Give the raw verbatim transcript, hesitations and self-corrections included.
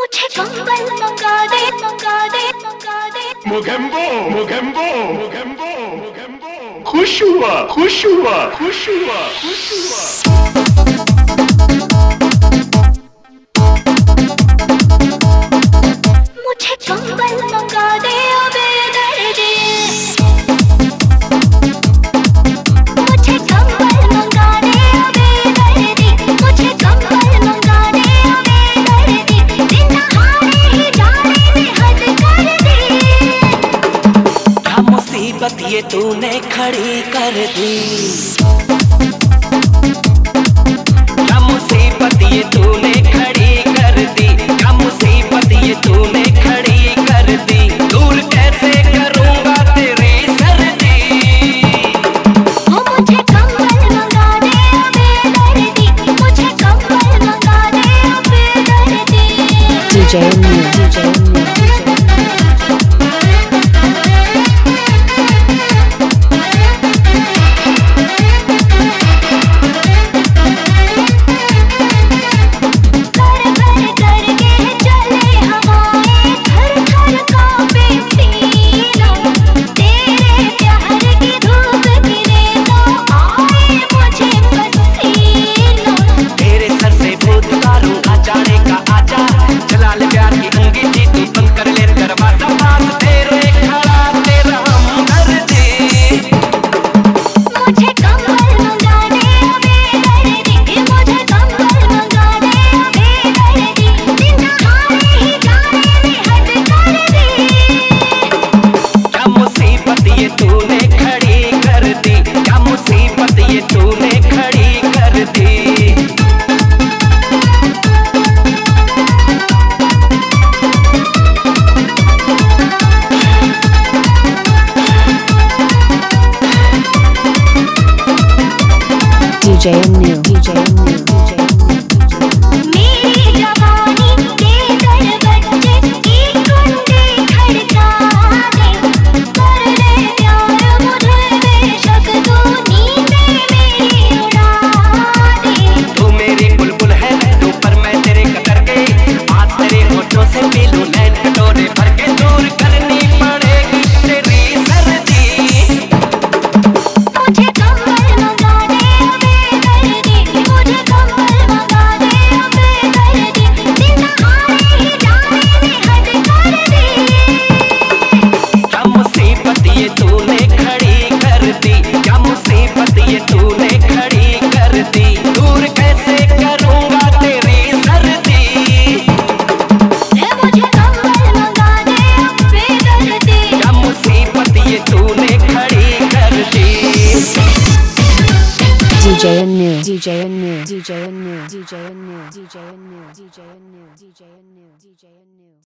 मुझे कंबल मंगा दे मंगा दे मंगा दे। मोगेम्बो मोगेम्बो मोगेम्बो मोगेम्बो खुश हुआ खुश हुआ खुश हुआ खुश हुआ। मुझे कंबल मंगा दे ओ बेदर्दी। मुझे कंबल मंगा दे ओ बेदर्दी। मुझे कंबल मंगा दे ओ बेदर्दी। दिन नहाने ही जाने में हद कर दी। क्या मुसीबत ये तूने खड़ी कर दी। क्या मुसीबत ये तूने खड़ी कर दी। क्या मुसीबत ये तूने खड़ी कर दी। दूर कैसे करूंगा तेरी सर्दी। ओ मुझे कंबल मंगा दे ओ बेदर्दी। मुझे कंबल मंगा दे ओ बेदर्दी। DJ new DJ new DJ new DJ new मेरी जवानी के दरबज्जे की कुंडी खड़का दे। कर ले प्यार मुझे बेशक तू नींदें मेरी उड़ा दे। तू मेरी बुलबुल है तू पर मैं तेरे कदर के। आज तेरे होठों से पी लूं नैन कटोरे भर के। दूर करनी पड़ेगी तेरी सर्दी। मुझे कंबल मंगा दे ओ बेदर्दी। मुझे कंबल मंगा दे ओ बेदर्दी। दिन नहाने ही जाने में हद कर दी। क्या मुसीबत ये तूने खड़ी कर दी। क्या मुसीबत ये तूने खड़ी कर दी। दूर कैसे करूंगा तेरी सर्दी। ए मुझे कंबल मंगा दे ओ बेदर्दी। क्या मुसीबत ये तूने खड़ी कर दी। DJ new DJ new DJ new DJ new DJ new DJ new DJ new DJ new